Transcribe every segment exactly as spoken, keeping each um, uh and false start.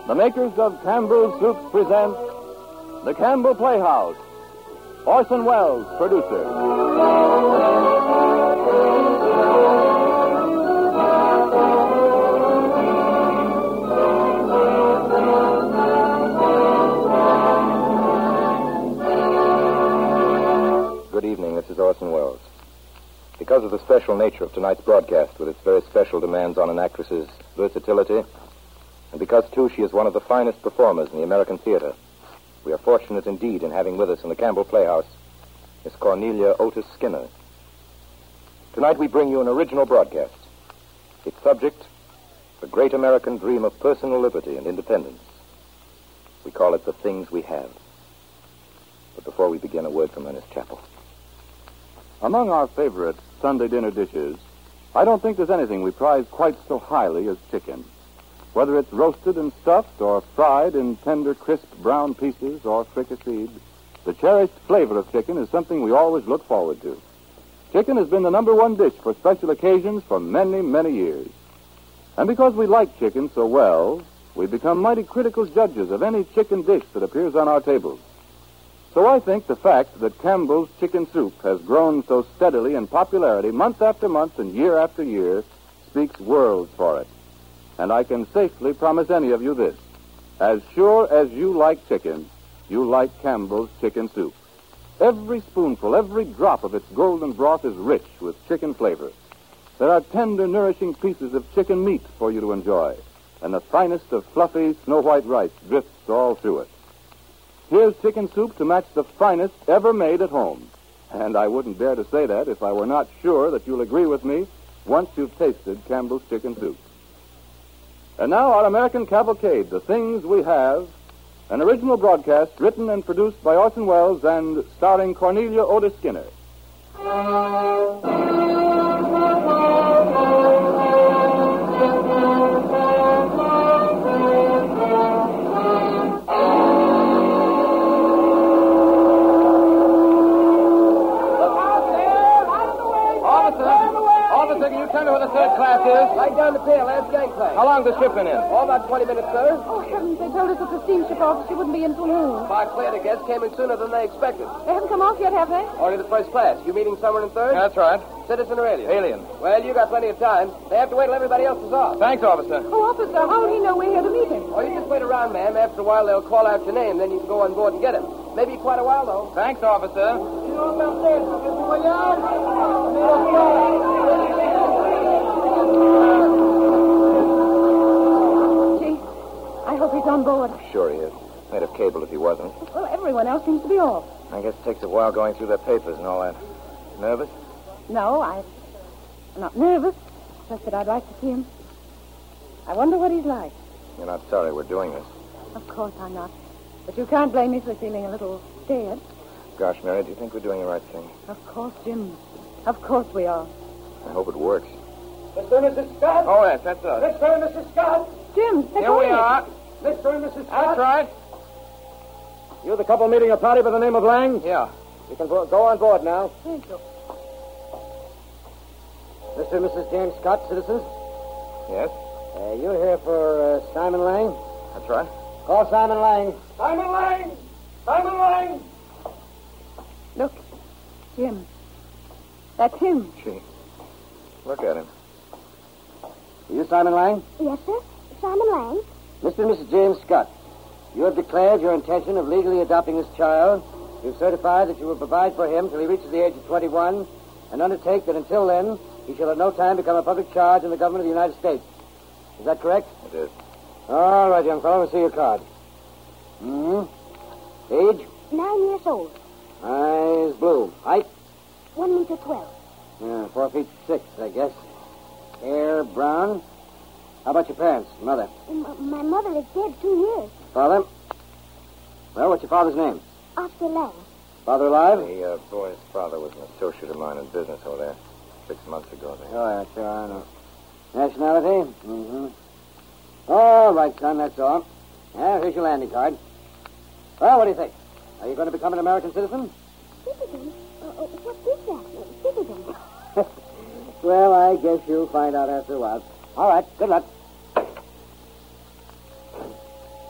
The makers of Campbell's Soups present The Campbell Playhouse. Orson Welles, producer. Good evening, this is Orson Welles. Because of the special nature of tonight's broadcast, with its very special demands on an actress's versatility, and because, too, she is one of the finest performers in the American theater, we are fortunate indeed in having with us in the Campbell Playhouse Miss Cornelia Otis Skinner. Tonight we bring you an original broadcast. Its subject, the great American dream of personal liberty and independence. We call it The Things We Have. But before we begin, a word from Ernest Chappell. Among our favorite Sunday dinner dishes, I don't think there's anything we prize quite so highly as chicken. Whether it's roasted and stuffed or fried in tender, crisp brown pieces or fricasseed, the cherished flavor of chicken is something we always look forward to. Chicken has been the number one dish for special occasions for many, many years. And because we like chicken so well, we become mighty critical judges of any chicken dish that appears on our tables. So I think the fact that Campbell's Chicken Soup has grown so steadily in popularity month after month and year after year speaks worlds for it. And I can safely promise any of you this. As sure as you like chicken, you like Campbell's Chicken Soup. Every spoonful, every drop of its golden broth is rich with chicken flavor. There are tender, nourishing pieces of chicken meat for you to enjoy, and the finest of fluffy, snow-white rice drifts all through it. Here's chicken soup to match the finest ever made at home. And I wouldn't dare to say that if I were not sure that you'll agree with me once you've tasted Campbell's Chicken Soup. And now our American Cavalcade, The Things We Have, an original broadcast written and produced by Orson Welles and starring Cornelia Otis Skinner. Can you tell me where the third class is? Right down the pier, last gangplank. How long has the ship been in? Oh, about twenty minutes, sir. Oh, heavens, they told us that the steamship officer wouldn't be in till noon. Mark Claire, the guest, came in sooner than they expected. They haven't come off yet, have they? Only the first class. You meeting someone in third? Yeah, that's right. Citizen or alien? Alien. Well, you got plenty of time. They have to wait till everybody else is off. Thanks, officer. Oh, officer, how will he know we're here to meet him? Oh, you just wait around, ma'am. After a while, they'll call out your name. Then you can go on board and get him. Maybe quite a while, though. Thanks, officer. You know downstairs. Gee, I hope he's on board. Sure he is. They'd have cabled if he wasn't. Well, everyone else seems to be off. I guess it takes a while going through their papers and all that. Nervous? No, I... I'm not nervous. Just that I'd like to see him. I wonder what he's like. You're not sorry we're doing this. Of course I'm not. But you can't blame me for feeling a little scared. Gosh, Mary, do you think we're doing the right thing? Of course, Jim. Of course we are. I hope it works. Mister and Missus Scott? Oh, yes, that's us. Mister and Missus Scott? Jim, they're Here we going. are. Mister and Missus Scott? That's right. You the couple meeting a party by the name of Lang? Yeah. You can go on board now. Thank you. Mister and Missus James Scott, citizens? Yes? Uh, you here for uh, Simon Lang? That's right. Call Simon Lang. Simon Lang! Simon Lang! Look, Jim. That's him. Gee. Look at him. Are you Simon Lang? Yes, sir. Simon Lang. Mister and Missus James Scott, you have declared your intention of legally adopting this child. You've certified that you will provide for him till he reaches the age of twenty-one, and undertake that until then, he shall at no time become a public charge in the government of the United States. Is that correct? It is. All right, young fellow, let's see your card. Mm-hmm. Age? Nine years old. Eyes blue. Height? One meter twelve. Yeah, four feet six, I guess. Hair brown. How about your parents, mother? M- my mother is dead two years. Father? Well, what's your father's name? Oscar Lang. Father alive? The uh, boy's father was an associate of mine in business over there six months ago. They... Oh, yeah, sure, I know. Nationality? Mm-hmm. All right, son, that's all. Yeah, here's your landing card. Well, what do you think? Are you going to become an American citizen? Citizen? Uh, uh, what is that? Citizen? Well, I guess you'll find out after a while. All right, good luck.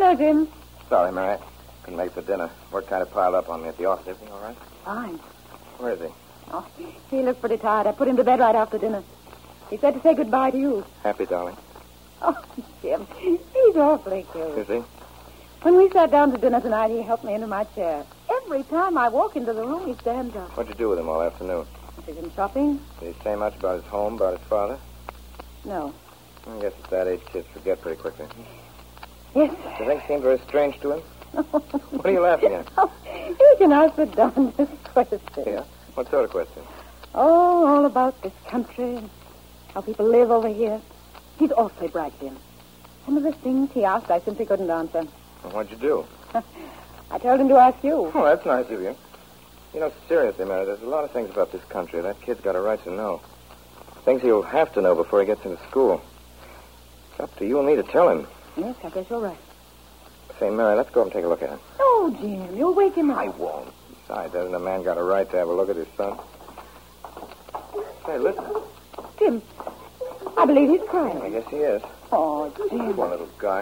Hello, Jim. Sorry, Mary. Couldn't make the dinner. Work kind of piled up on me at the office. Everything all right? Fine. Where is he? Oh, he looks pretty tired. I put him to bed right after dinner. He said to say goodbye to you. Happy, darling. Oh, Jim, he's awfully cute. Is he? When we sat down to dinner tonight, he helped me into my chair. Every time I walk into the room, he stands up. What'd you do with him all afternoon? I took him shopping? Did he say much about his home, about his father? No. I guess at that age, kids forget pretty quickly. Yes. Do you think it seemed very strange to him? What are you laughing at? Oh, you can ask the darndest question. Yeah? What sort of question? Oh, all about this country and how people live over here. He's awfully bright, Jim. Some of the things he asked, I simply couldn't answer. Well, what'd you do? I told him to ask you. Oh, that's nice of you. You know, seriously, Mary, there's a lot of things about this country that kid's got a right to know. Things he'll have to know before he gets into school. It's up to you and me to tell him. Yes, I guess you're right. Say, Mary, let's go up and take a look at him. Oh, Jim, you'll wake him up. I won't. Besides, hasn't a man got a right to have a look at his son? Hey, listen. Jim, I believe he's crying. I guess he is. Oh, Jim. Poor little guy.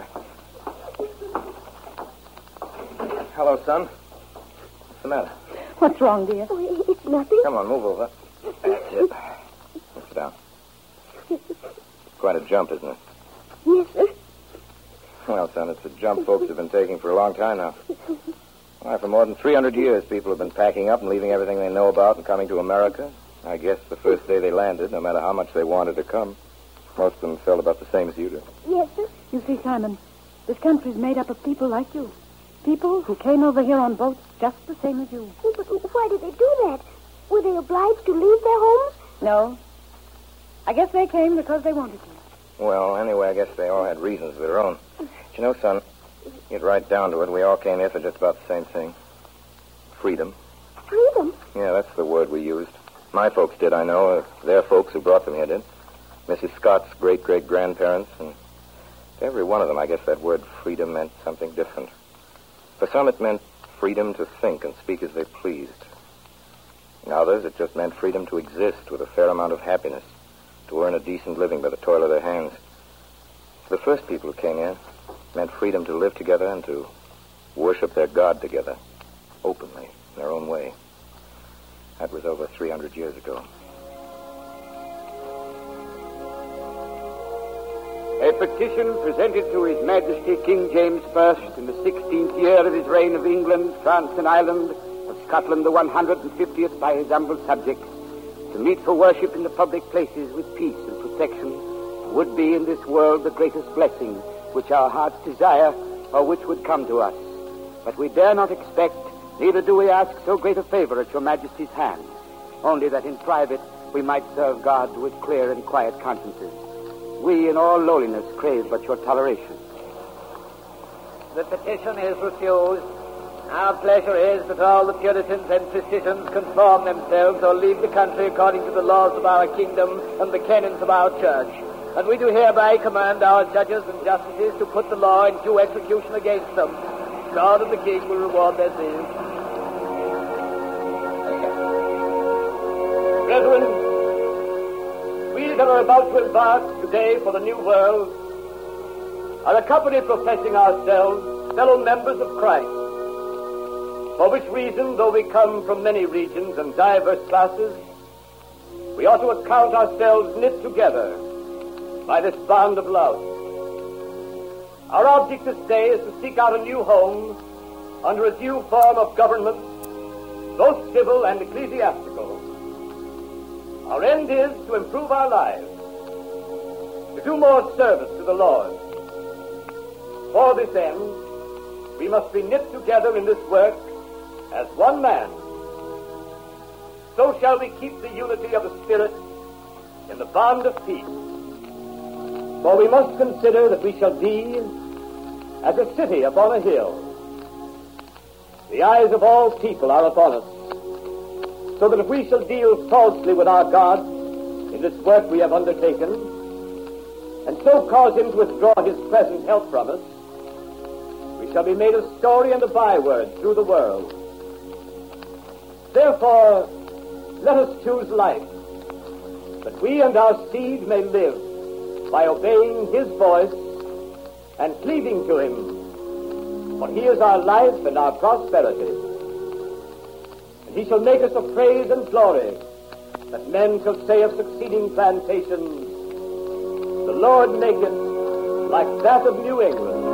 Hello, son. What's the matter? What's wrong, dear? Oh, it's nothing. Come on, move over. That's it. Sit down. Quite a jump, isn't it? Yes, sir. Well, son, it's a jump folks have been taking for a long time now. Why, for more than three hundred years, people have been packing up and leaving everything they know about and coming to America. I guess the first day they landed, no matter how much they wanted to come, most of them felt about the same as you do. Yes, sir. You see, Simon, this country's made up of people like you. People who came over here on boats just the same as you. Oh, but why did they do that? Were they obliged to leave their homes? No. I guess they came because they wanted to. Well, anyway, I guess they all had reasons of their own. But you know, son, get right down to it, we all came here for just about the same thing. Freedom. Freedom? Yeah, that's the word we used. My folks did, I know. Uh, their folks who brought them here did. Missus Scott's great-great-grandparents. And to every one of them, I guess that word freedom meant something different. For some, it meant freedom to think and speak as they pleased. In others, it just meant freedom to exist with a fair amount of happiness, to earn a decent living by the toil of their hands. For the first people who came here, it meant freedom to live together and to worship their God together, openly, in their own way. That was over three hundred years ago. A petition presented to His Majesty King James the First in the sixteenth year of his reign of England, France, and Ireland, of Scotland the one hundred fiftieth by his humble subjects, to meet for worship in the public places with peace and protection, would be in this world the greatest blessing which our hearts desire or which would come to us. But we dare not expect, neither do we ask so great a favor at your Majesty's hand, only that in private we might serve God with clear and quiet consciences. We, in all lowliness, crave but your toleration. The petition is refused. Our pleasure is that all the Puritans and Precisians conform themselves or leave the country according to the laws of our kingdom and the canons of our church. And we do hereby command our judges and justices to put the law in due execution against them. God and the King will reward their zeal. Brethren, we that are about to embark today for the new world are a company professing ourselves fellow members of Christ, for which reason, though we come from many regions and diverse classes, we ought to account ourselves knit together by this bond of love. Our object this day is to seek out a new home under a new form of government, both civil and ecclesiastical. Our end is to improve our lives, to do more service to the Lord. For this end, we must be knit together in this work as one man. So shall we keep the unity of the Spirit in the bond of peace. For we must consider that we shall be as a city upon a hill. The eyes of all people are upon us, so that if we shall deal falsely with our God in this work we have undertaken, and so cause him to withdraw his present help from us, we shall be made a story and a byword through the world. Therefore, let us choose life, that we and our seed may live by obeying his voice and cleaving to him For he is our life and our prosperity. And he shall make us a praise and glory, that men shall say of succeeding plantations, the Lord maketh like that of New England.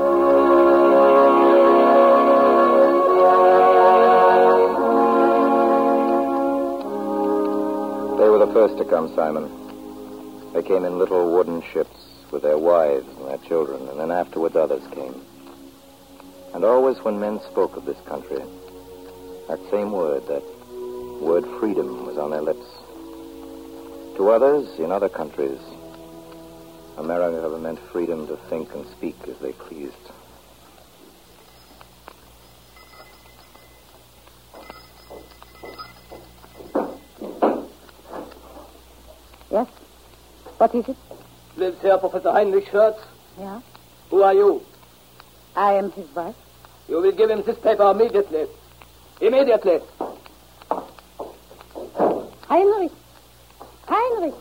They were the first to come, Simon. They came in little wooden ships with their wives and their children, and then afterwards others came. And always when men spoke of this country, that same word, that word freedom, was on their lips. To others, in other countries, America meant freedom to think and speak as they pleased. Yes? What is it? Lives here Professor Heinrich Schurz. Yeah? Who are you? I am his wife. You will give him this paper immediately. Immediately. Heinrich! Heinrich!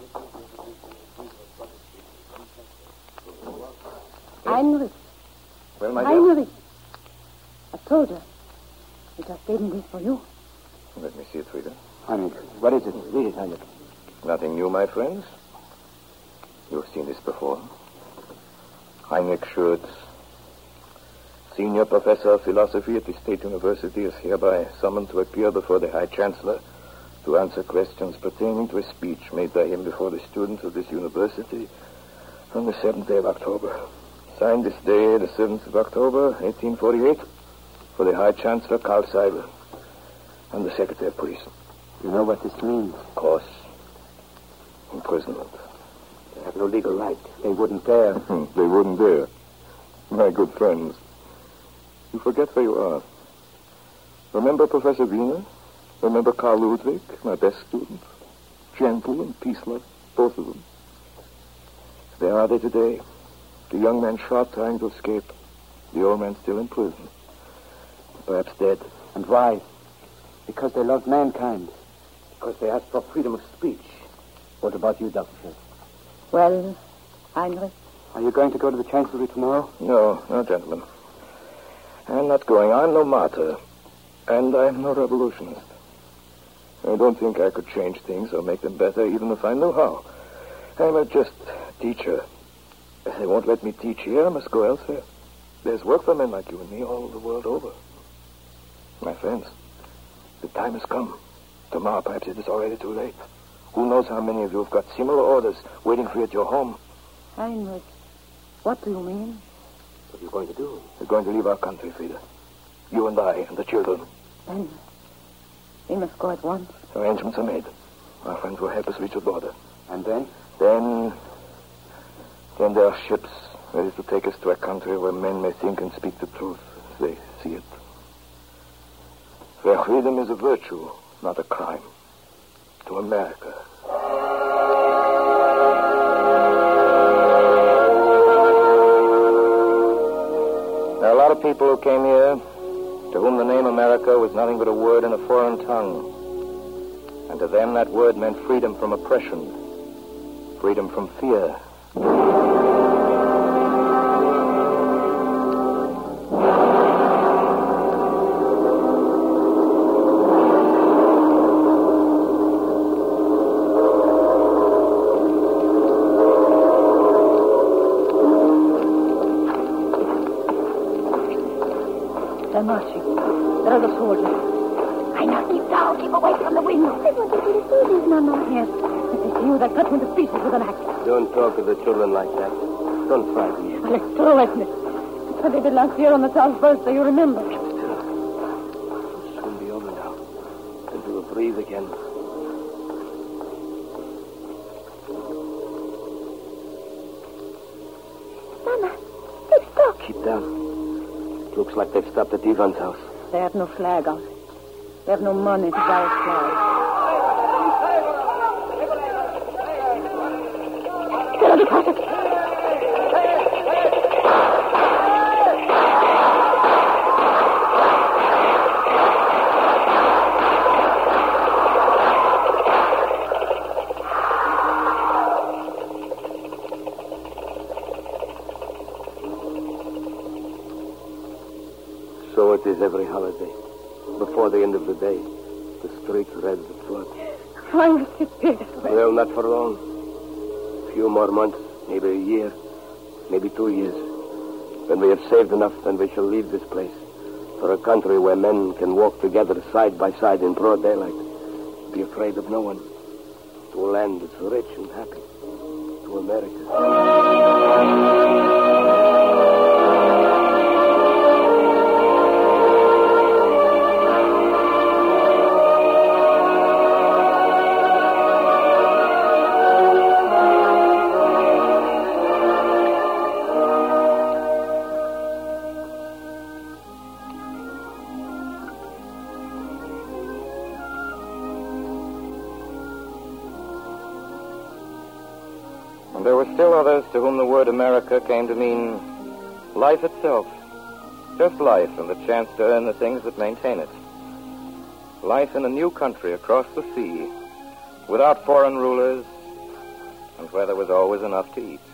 Heinrich! Well, my dear? Heinrich! I told her. I just gave him this for you. Let me see it, Frida. Heinrich, what is it? Read it, Heinrich. Nothing new, my friends. You've seen this before. Heinrich Schurz, Senior Professor of Philosophy at the State University, is hereby summoned to appear before the High Chancellor to answer questions pertaining to a speech made by him before the students of this university on the seventh day of October. Signed this day, the seventh of October, eighteen forty-eight, for the High Chancellor Karl Seibel and the Secretary of Police. You know what this means? Of course. Imprisonment. They have no legal right. They wouldn't dare. They wouldn't dare. My good friends, you forget where you are. Remember Professor Wiener? Remember Carl Ludwig, my best student? Gentle and peace-loving, both of them. There are they today. The young man shot trying to escape. The old man still in prison. Perhaps dead. And why? Because they loved mankind. Because they asked for freedom of speech. What about you, Doctor Schultz? Well, Heinrich? Are you going to go to the Chancellery tomorrow? No, no, gentlemen. I'm not going. I'm no martyr. And I'm no revolutionist. I don't think I could change things or make them better, even if I knew how. I'm a just teacher. If they won't let me teach here, I must go elsewhere. There's work for men like you and me all the world over. My friends, the time has come. Tomorrow, perhaps it is already too late. Who knows how many of you have got similar orders waiting for you at your home? Heinrich, what do you mean? What are you going to do? We're going to leave our country, Frida. You and I and the children. Then we must go at once. Arrangements are made. Our friends will help us reach the border. And then? Then... Then there are ships ready to take us to a country where men may think and speak the truth as they see it. Where freedom is a virtue, not a crime. To America. There are a lot of people who came here to whom the name America was nothing but a word in a foreign tongue. And to them that word meant freedom from oppression, freedom from fear. They're marching. There are the soldiers. I now keep down. Keep away from the window. I want to see the soldiers, Mama. Yes. If they see you, they'll cut you into pieces with an axe. Don't talk to the children like that. Don't frighten me. Well, it's true, isn't it? That's what they did last year on the town's birthday, you remember. It'll soon be over now. And we'll breathe again. Mama, they've stopped. Keep down. Looks like they've stopped at Ivan's house. They have no flag out. They have no money to buy a flag. Get out of the closet. So it is every holiday. Before the end of the day, the streets red with flood. I will sit this way. Well, not for long. A few more months, maybe a year, maybe two years. When we have saved enough, then we shall leave this place for a country where men can walk together side by side in broad daylight, be afraid of no one, to a land that's rich and happy, to America. And there were still others to whom the word America came to mean life itself. Just life and the chance to earn the things that maintain it. Life in a new country across the sea, without foreign rulers, and where there was always enough to eat.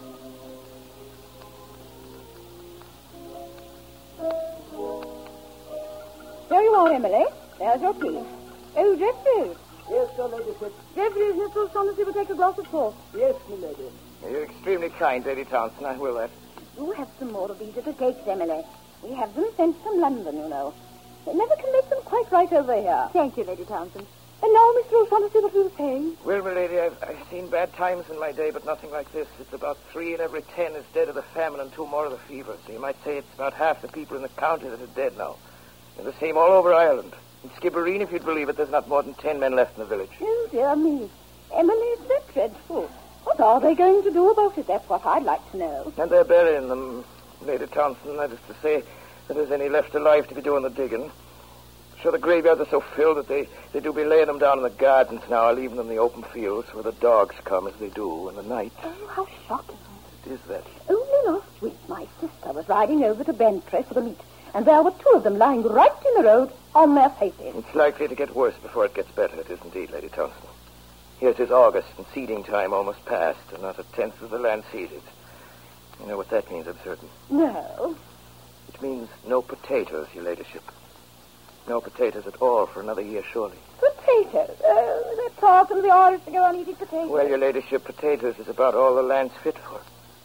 There you are, Emily. There's your key. Oh, Jeffrey. Yes, Your Ladyship. Jeffrey, isn't it so strong as you will take a glass of port? Yes, my lady. You're extremely kind, Lady Townsend. I will that. Do have some more of these little cakes, Emily. We have them sent from London, you know. They never can make them quite right over here. Thank you, Lady Townsend. And now, Mister O'Shaughnessy, what we were saying? Well, my lady, I've, I've seen bad times in my day, but nothing like this. It's about three in every ten is dead of the famine and two more of the fever. So you might say it's about half the people in the county that are dead now. And the same all over Ireland. In Skibbereen, if you'd believe it, there's not more than ten men left in the village. Oh, dear me. Emily, is that dreadful? What are they going to do about it? That's what I'd like to know. And they're burying them, Lady Townsend. That is to say that there's any left alive to be doing the digging. Sure, the graveyards are so filled that they, they do be laying them down in the gardens now, leaving them in the open fields where the dogs come as they do in the night. Oh, how shocking. It is that. Only last week, my sister was riding over to Bentry for the meet, and there were two of them lying right in the road on their faces. It's likely to get worse before it gets better, it is indeed, Lady Townsend. Here's his August, and seeding time almost past, and not a tenth of the land seeded. You know what that means, I'm certain. No. It means no potatoes, your ladyship. No potatoes at all for another year, surely. Potatoes? Oh, they're taught them the Irish to go on eating potatoes. Well, your ladyship, potatoes is about all the land's fit for.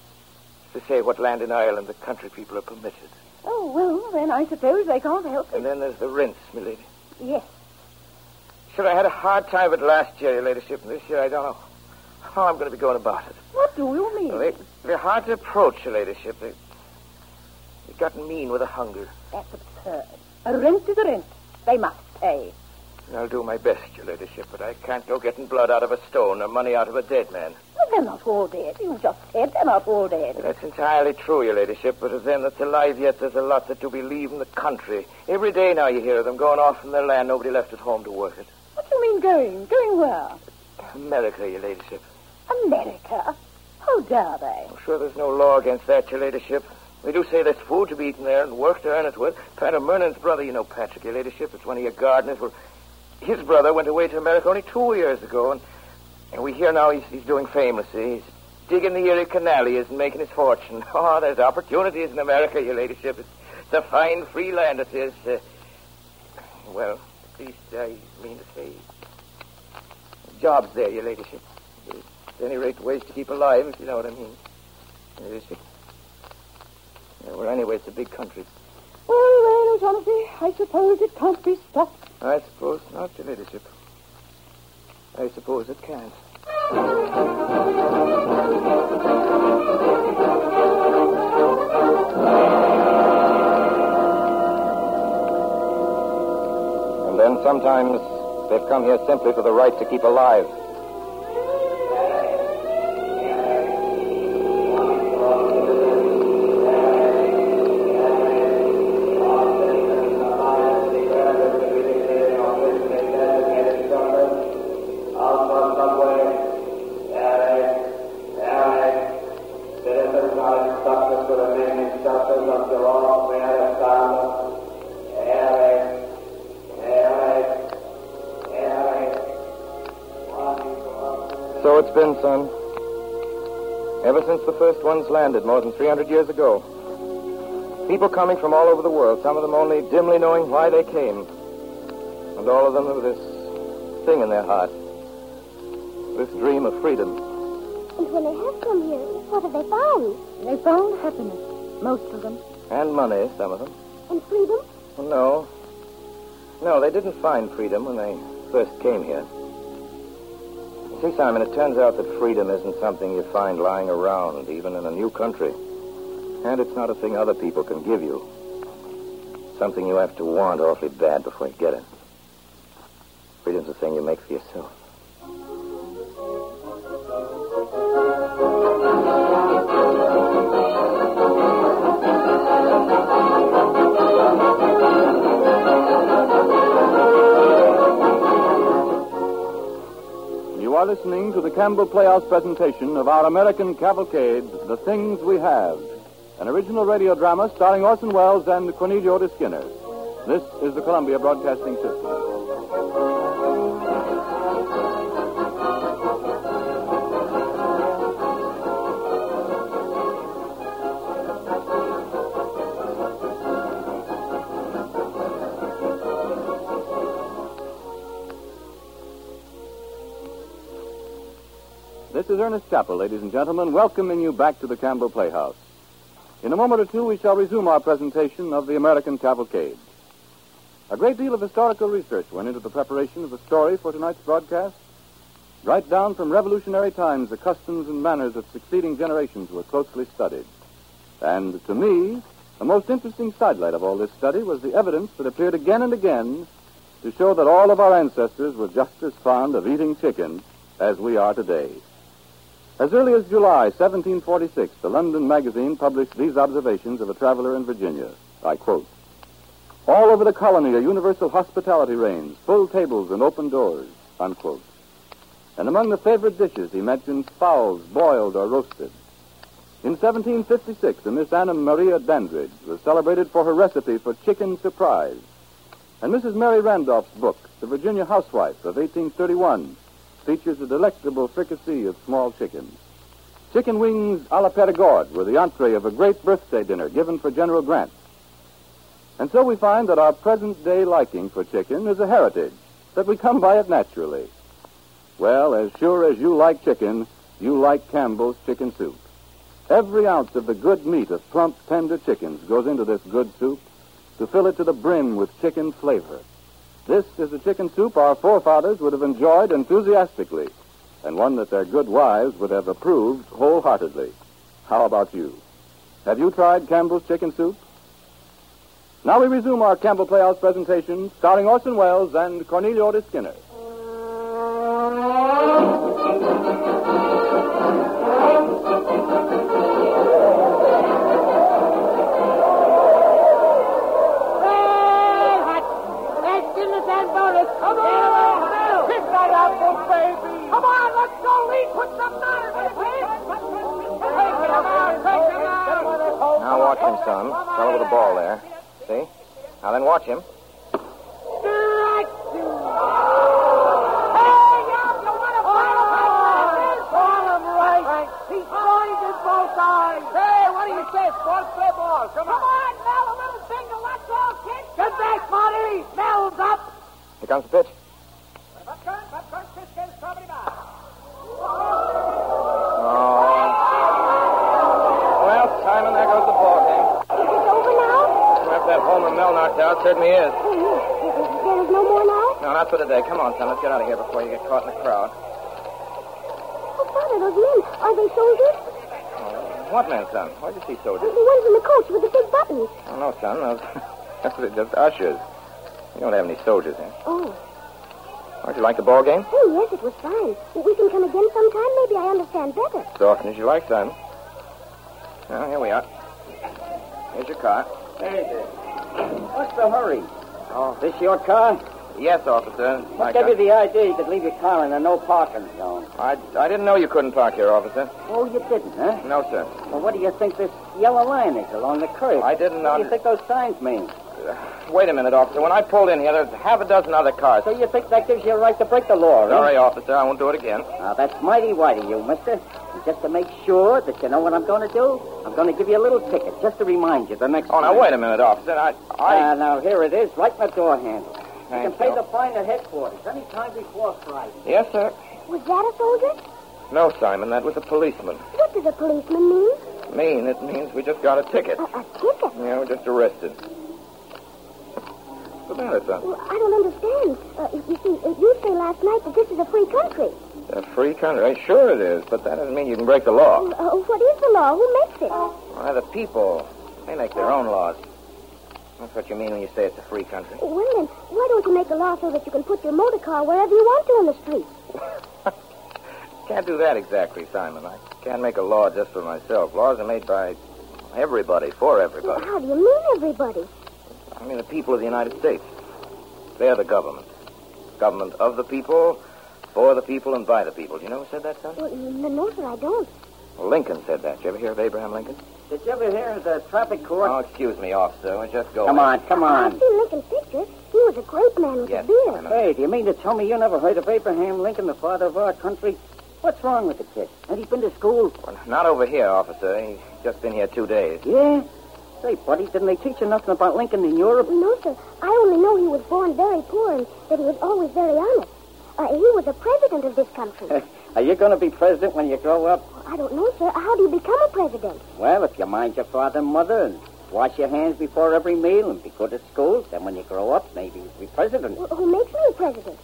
To say what land in Ireland the country people are permitted. Oh, well, then I suppose they can't help it. And then there's the rinse, my lady. Yes. Sure, I had a hard time of it last year, your ladyship, and this year I don't know how I'm going to be going about it. What do you mean? Well, they, they're hard to approach, your ladyship. They, they've gotten mean with a hunger. That's absurd. A rent is a rent. They must pay. I'll do my best, your ladyship, but I can't go getting blood out of a stone or money out of a dead man. Well, they're not all dead. You just said they're not all dead. That's entirely true, your ladyship, but of them that's alive yet, there's a lot that do be leaving the country. Every day now you hear of them going off from their land, nobody left at home to work it. What do you mean going? Going where? America, your ladyship. America? How dare they? I'm sure there's no law against that, your ladyship. They do say there's food to be eaten there and work to earn it with. Pat O'Mernon's brother, you know, Patrick, your ladyship, it's one of your gardeners. Well, his brother went away to America only two years ago, and, and we hear now he's, he's doing famously. He's digging the Erie Canal, he is, and making his fortune. Oh, there's opportunities in America, your ladyship. It's, it's a fine, free land, it is. Uh, well, at least I mean to say, jobs there, your ladyship. At any rate, ways to keep alive, if you know what I mean. Your ladyship. Yeah, well, anyway, it's a big country. Well, well, O'Shaughnessy, I suppose it can't be stopped. I suppose not, your ladyship. I suppose it can't. And then sometimes they've come here simply for the right to keep alive. So it's been, son. Ever since the first ones landed more than three hundred years ago. People coming from all over the world, some of them only dimly knowing why they came. And all of them with this thing in their heart. This dream of freedom. And when they have come here, what have they found? They found happiness, most of them. And money, some of them. And freedom? Well, no. No, they didn't find freedom when they first came here. See, Simon, it turns out that freedom isn't something you find lying around, even in a new country. And it's not a thing other people can give you. Something you have to want awfully bad before you get it. Freedom's a thing you make for yourself. You are listening to the Campbell Playhouse presentation of our American Cavalcade, The Things We Have, an original radio drama starring Orson Welles and Cornelio Otis Skinner. This is the Columbia Broadcasting System. This is Ernest Chappell, ladies and gentlemen, welcoming you back to the Campbell Playhouse. In a moment or two, we shall resume our presentation of the American Cavalcade. A great deal of historical research went into the preparation of the story for tonight's broadcast. Right down from revolutionary times, the customs and manners of succeeding generations were closely studied. And to me, the most interesting sidelight of all this study was the evidence that appeared again and again to show that all of our ancestors were just as fond of eating chicken as we are today. As early as July seventeen forty-six, the London Magazine published these observations of a traveler in Virginia. I quote, "All over the colony a universal hospitality reigns, full tables and open doors," unquote. And among the favorite dishes he mentions fowls boiled or roasted. In seventeen fifty-six, a Miss Anna Maria Dandridge was celebrated for her recipe for chicken surprise. And Missus Mary Randolph's book, The Virginia Housewife of eighteen thirty-one, features a delectable fricassee of small chickens. Chicken wings a la Perigord were the entree of a great birthday dinner given for General Grant. And so we find that our present-day liking for chicken is a heritage, that we come by it naturally. Well, as sure as you like chicken, you like Campbell's chicken soup. Every ounce of the good meat of plump, tender chickens goes into this good soup to fill it to the brim with chicken flavor. This is the chicken soup our forefathers would have enjoyed enthusiastically, and one that their good wives would have approved wholeheartedly. How about you? Have you tried Campbell's chicken soup? Now we resume our Campbell Playhouse presentation, starring Orson Welles and Cornelio Otis Skinner. Now watch him, son. Fellow with the ball there. See? Now then watch him. Hey, what do you say, sports? Play ball. Come on. Come on, Mel. A little single. That's all, kid. Get back, Marty. Mel's up. Here comes the pitch. Buckburn, Buckburn, Chris gets somebody back. Oh. Well, Simon, there goes the ball game. Is it over now? After that homer Mel knocked out, certainly is. Oh, there is no more now? No, not for today. Come on, son. Let's get out of here before you get caught in the crowd. Oh, Father, those men, are they soldiers? What men, son? Why'd you see soldiers? The ones in the coach with the big buttons. Oh, no, son. Those, those are just ushers. We don't have any soldiers here. Oh. Don't you like the ball game? Oh, yes, it was fine. We can come again sometime. Maybe I understand better. As often as you like, son. Well, here we are. Here's your car. Hey, what's the hurry? Oh, this your car? Yes, officer. What gave you the idea you could leave your car in a no parking zone? I, I didn't know you couldn't park here, officer. Oh, you didn't, huh? No, sir. Well, what do you think this yellow line is along the curb? I didn't know. What do you think those signs mean? Uh, wait a minute, officer. When I pulled in here, there's half a dozen other cars. So you think that gives you a right to break the law, huh? Sorry, officer. I won't do it again. Now, that's mighty white of you, mister. And just to make sure that you know what I'm going to do, I'm going to give you a little ticket, just to remind you the next Oh, time. now, wait a minute, officer. I... I... Uh, now, here it is, right in the door handle. You Thank can pay you. the fine at headquarters any time before Friday. Yes, sir. Was that a soldier? No, Simon, that was a policeman. What does a policeman mean? Mean, it means we just got a ticket. A, a ticket? Yeah, we're just arrested. What's the matter, son? Well, I don't understand. Uh, you see, uh, you say last night that this is a free country. A free country? Sure it is, but that doesn't mean you can break the law. Uh, what is the law? Who makes it? Why, the people. They make their own laws. That's what you mean when you say it's a free country. Well, then, why don't you make a law so that you can put your motor car wherever you want to in the street? Can't do that exactly, Simon. I can't make a law just for myself. Laws are made by everybody, for everybody. Well, how do you mean everybody? I mean the people of the United States. They're the government. Government of the people, for the people, and by the people. Do you know who said that, son? Well, no, no, sir, I don't. Well, Lincoln said that. Did you ever hear of Abraham Lincoln? Did you ever hear of the traffic court? Oh, excuse me, officer. We're just going. Come on, come on. I've seen Lincoln's picture. He was a great man with Yes, a beard. I know. Hey, do you mean to tell me you never heard of Abraham Lincoln, the father of our country? What's wrong with the kid? Has he been to school? Well, not over here, officer. He's just been here two days. Yeah? Say, buddy, didn't they teach you nothing about Lincoln in Europe? No, sir. I only know he was born very poor and that he was always very honest. Uh, he was the president of this country. Are you going to be president when you grow up? I don't know, sir. How do you become a president? Well, if you mind your father and mother and wash your hands before every meal and be good at school, then when you grow up, maybe you'll be president. Well, who makes me a president?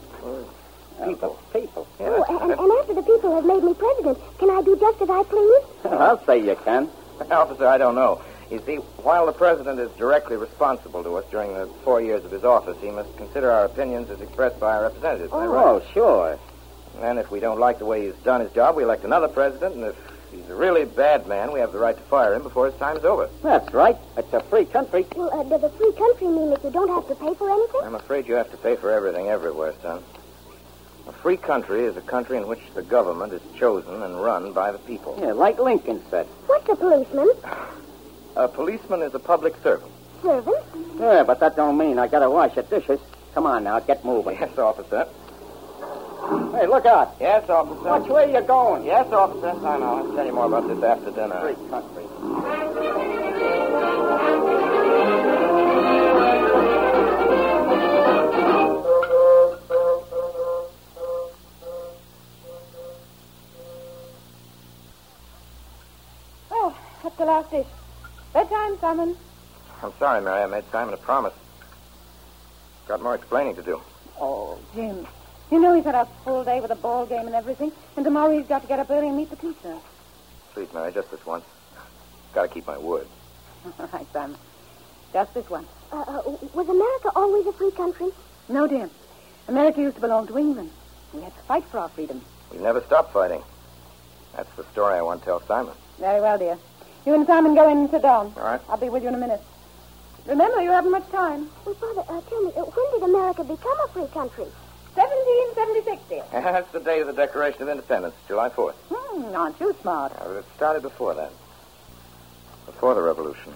People. People. Yeah, Oh, that's and, right. and after the people have made me president, can I do just as I please? I'll say you can. Officer, I don't know. You see, while the president is directly responsible to us during the four years of his office, he must consider our opinions as expressed by our representatives. Isn't that right? Oh, sure. And if we don't like the way he's done his job, we elect another president, and if he's a really bad man, we have the right to fire him before his time's over. That's right. It's a free country. Well, uh, does a free country mean that you don't have to pay for anything? I'm afraid you have to pay for everything everywhere, son. A free country is a country in which the government is chosen and run by the people. Yeah, like Lincoln said. What's a policeman? A policeman is a public servant. Servant? Yeah, but that don't mean I gotta wash your dishes. Come on now, get moving. Yes, officer. Hey, look out. Yes, officer. Which way you going? Yes, officer. I know. I'll tell you more about this after dinner. Free country. Oh, that's the last dish. Bedtime, Simon. I'm sorry, Mary. I made Simon a promise. Got more explaining to do. Oh, Jim. You know he's had a full day with a ball game and everything, and tomorrow he's got to get up early and meet the teacher. Please, Mary, just this once. Got to keep my word. All right, Simon. Just this one. Uh, uh, was America always a free country? No, dear. America used to belong to England. We had to fight for our freedom. We've never stopped fighting. That's the story I want to tell Simon. Very well, dear. You and Simon go in and sit down. All right. I'll be with you in a minute. Remember, you haven't much time. Well, Father, uh, tell me, uh, when did America become a free country? seventeen seventy-six, dear. That's the day of the Declaration of Independence, July fourth. Hmm, aren't you smart? Yeah, but it started before that. Before the Revolution.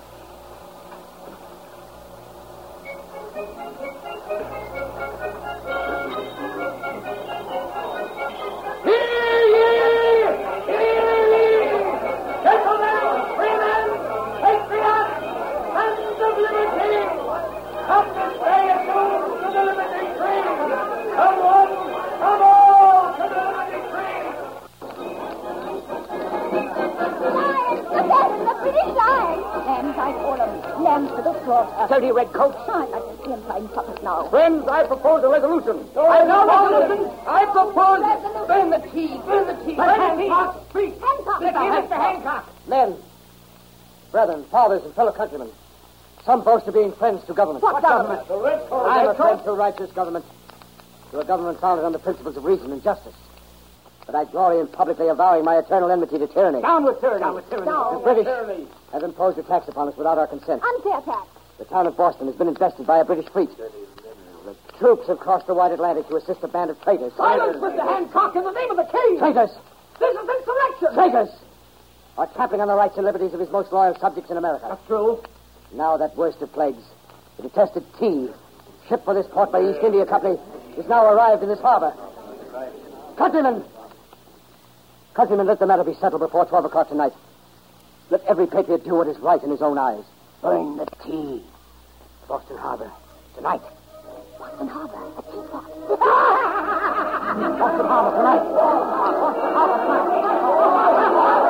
Dirty red coats. I'd like to see him flying puppets now. Friends, I propose a resolution. I know resolution. I propose burn the tea. Burn the tea. Hancock, speak. Hancock. Mister Hancock. Men, brethren, fathers, and fellow countrymen, some boast of being friends to government. What government? The red coat. I'm a red friend coat. to a righteous government, to a government founded on the principles of reason and justice. But I glory in publicly avowing my eternal enmity to tyranny. Down with tyranny. Down with tyranny. The British have imposed a tax upon us without our consent. Unfair tax. The town of Boston has been infested by a British fleet. The troops have crossed the wide Atlantic to assist a band of traitors. Silence, Mister Hancock, in the name of the king. Traitors! This is insurrection. Traitors! Are trampling on the rights and liberties of his most loyal subjects in America. That's true. Now that worst of plagues, the detested tea, shipped for this port by the East India Company, is now arrived in this harbor. Countrymen! Countrymen, let the matter be settled before twelve o'clock tonight. Let every patriot do what is right in his own eyes. Burn the tea. Boston Harbor, tonight. Boston Harbor, a teapot. Boston Harbor, tonight. Boston Harbor, tonight.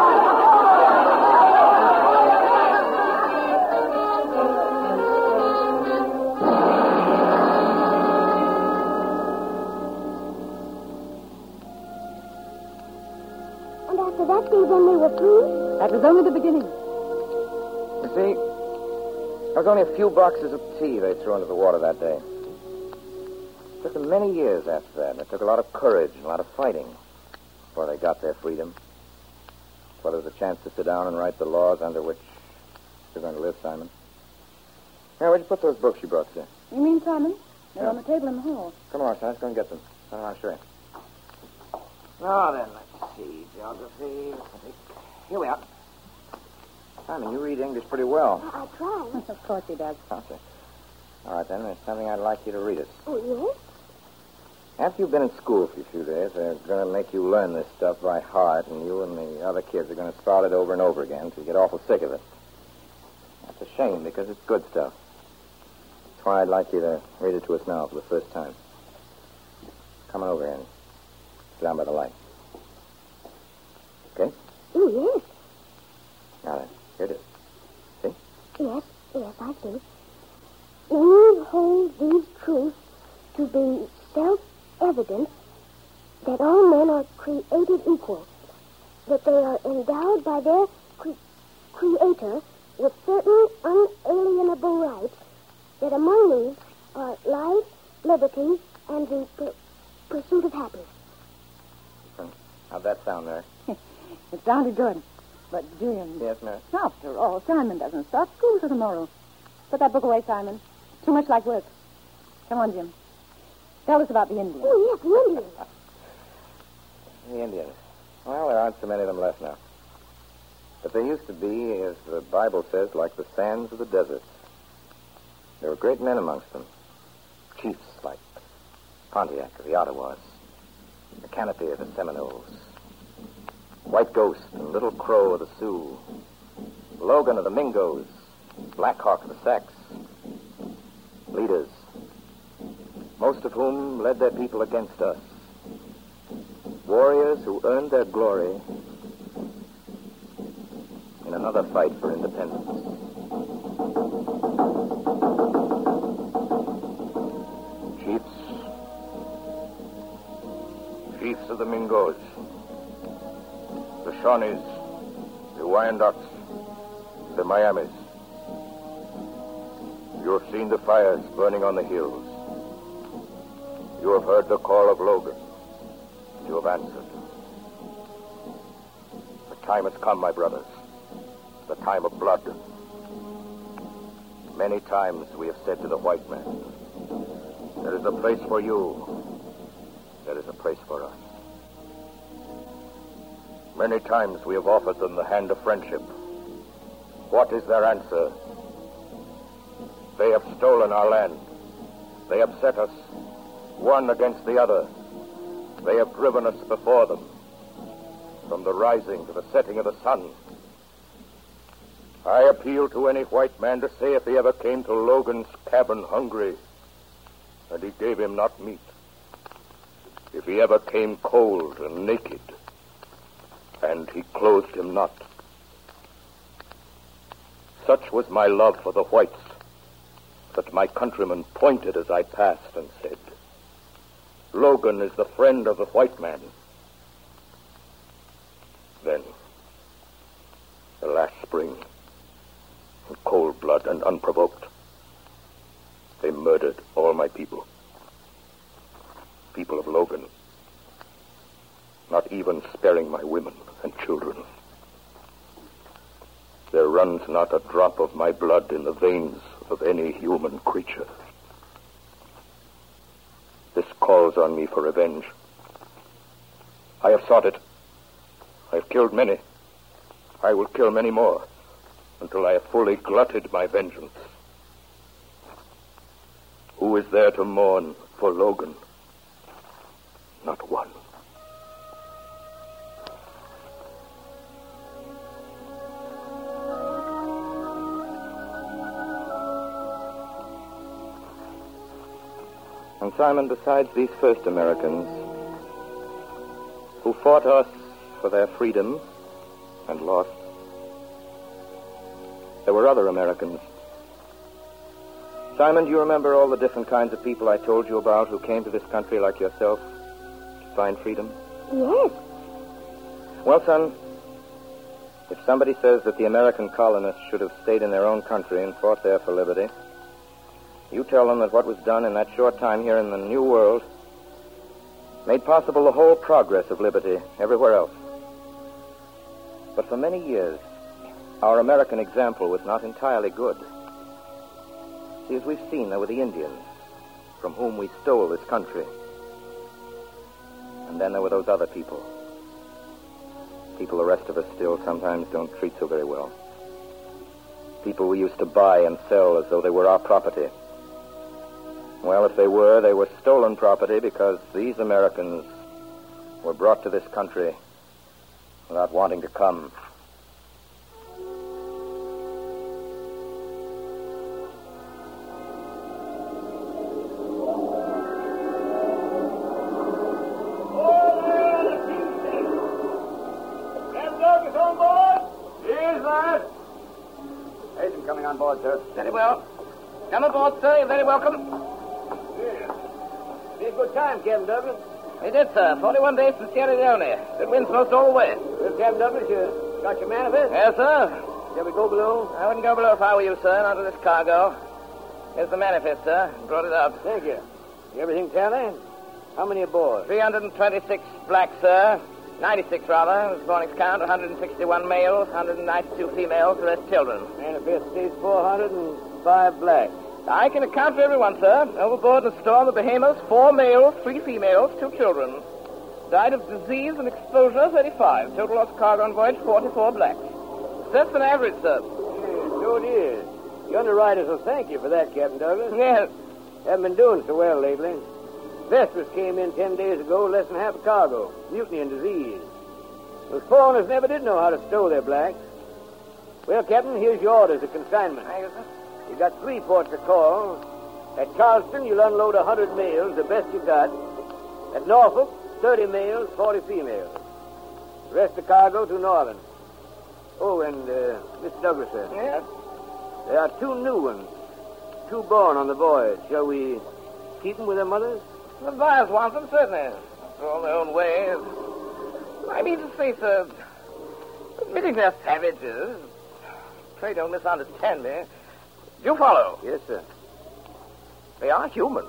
And after that day, then they were through? That was only the beginning. You see, there was only a few boxes of tea they threw into the water that day. It took them many years after that, and it took a lot of courage and a lot of fighting before they got their freedom. Before there was a chance to sit down and write the laws under which you're going to live, Simon. Here, where'd you put those books you brought, sir? You mean, Simon? They're Yeah. on the table in the hall. Come on, son, let's go and get them. Come on, I'll show you. Now then, let's see. Geography. Here we are. Simon, you read English pretty well. I, I try. Of course he does. Okay. All right, then, there's something I'd like you to read us. Oh, yes? After you've been in school for a few days, they're going to make you learn this stuff by heart, and you and the other kids are going to start it over and over again until you get awful sick of it. That's a shame, because it's good stuff. That's why I'd like you to read it to us now for the first time. Come on over here and sit down by the light. Okay? Oh, yes. Now then, here it is. See? Yes, yes, I see. We hold these truths to be self-evident that all men are created equal, that they are endowed by their cre- Creator with certain unalienable rights, that among these are life, liberty, and the pur- pursuit of happiness. How'd that sound there? It sounded good. But, Jim... Yes, miss? After all, Simon doesn't start school till tomorrow. Put that book away, Simon. Too much like work. Come on, Jim. Tell us about the Indians. Oh, yes, the Indians. The Indians. Well, there aren't so many of them left now. But they used to be, as the Bible says, like the sands of the desert. There were great men amongst them. Chiefs like Pontiac of the Ottawas, the Canopy of the Seminoles, White Ghost and Little Crow of the Sioux, Logan of the Mingos, Black Hawk of the Sacs. Leaders, most of whom led their people against us. Warriors who earned their glory in another fight for independence. Chiefs. Chiefs of the Mingos, the Shawnees, the Wyandots, the Miamis. You have seen the fires burning on the hills. You have heard the call of Logan. You have answered. The time has come, my brothers. The time of blood. Many times we have said to the white man, there is a place for you. There is a place for us. Many times we have offered them the hand of friendship. What is their answer? They have stolen our land. They have set us, one against the other. They have driven us before them, from the rising to the setting of the sun. I appeal to any white man to say if he ever came to Logan's cabin hungry, and he gave him not meat. If he ever came cold and naked, and he clothed him not. Such was my love for the whites, that my countrymen pointed as I passed and said, Logan is the friend of the white man. Then, the last spring, in cold blood and unprovoked, they murdered all my people. People of Logan, not even sparing my women and children. There runs not a drop of my blood in the veins of any human creature. This calls on me for revenge. I have sought it. I have killed many. I will kill many more. until I have fully glutted my vengeance. Who is there to mourn for Logan? Not one. And Simon, besides these first Americans who fought us for their freedom and lost, there were other Americans. Simon, do you remember all the different kinds of people I told you about who came to this country like yourself to find freedom? Yes. Well, son, if somebody says that the American colonists should have stayed in their own country and fought there for liberty, you tell them that what was done in that short time here in the New World made possible the whole progress of liberty everywhere else. But for many years, our American example was not entirely good. See, as we've seen, there were the Indians, from whom we stole this country. And then there were those other people. People the rest of us still sometimes don't treat so very well. People we used to buy and sell as though they were our property. Well, if they were, they were stolen property because these Americans were brought to this country without wanting to come. Coming on board, sir. Very well. Come aboard, sir. You're very welcome. Yeah. Be a good time, Captain Douglas. We did, sir. forty-one days from Sierra Leone. Good winds most all the way. Well, Captain Douglas, you got your manifest? Yes, sir. Shall we go below? I wouldn't go below if I were you, sir, not with this cargo. Here's the manifest, sir. Brought it up. Thank you. Everything tally? How many aboard? three hundred twenty-six blacks, sir. ninety-six, rather. This morning's count, one hundred sixty-one males, one hundred ninety-two females, the rest children. Manifest states four hundred five blacks. I can account for everyone, sir. Overboard the storm, the Bahamas, four males, three females, two children. Died of disease and exposure, thirty-five. Total lost cargo on voyage, forty-four blacks. That's an average, sir. Yes, so it is. The underwriters will thank you for that, Captain Douglas. Yes. Haven't been doing so well lately. Vestas came in ten days ago, less than half a cargo. Mutiny and disease. Those foreigners never did know how to stow their blacks. Well, Captain, here's your orders of consignment. Thank you, sir. You got three ports of call. At Charleston, you'll unload a hundred males, the best you got. At Norfolk, thirty males, forty females. The rest of cargo to New Orleans. Oh, and, uh, Mister Douglas, sir. Yes? There are two new ones. Two born on the voyage. Shall we keep them with their mothers? The buyers want them, certainly. For all their own ways. I mean to say, sir, admitting they're savages, pray don't misunderstand me. Do you follow? Yes, sir. They are humans.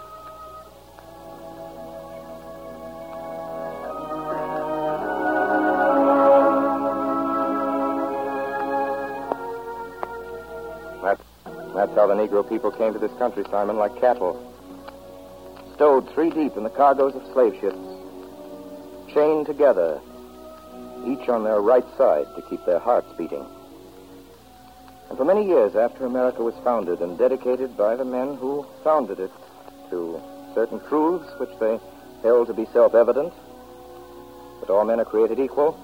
That's, that's how the Negro people came to this country, Simon, like cattle. Stowed three deep in the cargoes of slave ships. Chained together, each on their right side to keep their hearts beating. And for many years after America was founded and dedicated by the men who founded it to certain truths which they held to be self-evident, that all men are created equal,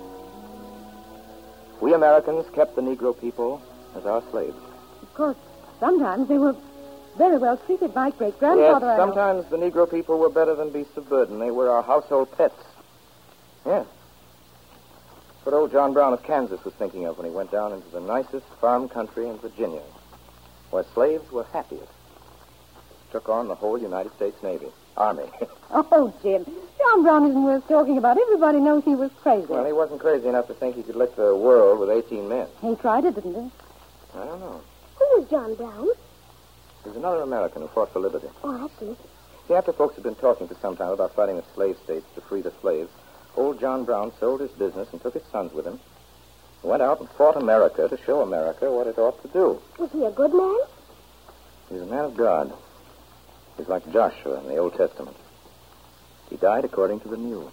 we Americans kept the Negro people as our slaves. Of course, sometimes they were very well treated. My great-grandfather... Yes, sometimes the Negro people were better than beasts of burden. They were our household pets. Yes. What old John Brown of Kansas was thinking of when he went down into the nicest farm country in Virginia, where slaves were happiest. Took on the whole United States Navy, Army. Oh, Jim, John Brown isn't worth talking about. Everybody knows he was crazy. Well, he wasn't crazy enough to think he could lick the world with eighteen men. He tried it, didn't he? I don't know. Who was John Brown? He was another American who fought for liberty. Oh, I see. See, after folks had been talking for some time about fighting the slave states to free the slaves, old John Brown sold his business and took his sons with him. He went out and fought America to show America what it ought to do. Was he a good man? He was a man of God. He's like Joshua in the Old Testament. He died according to the New.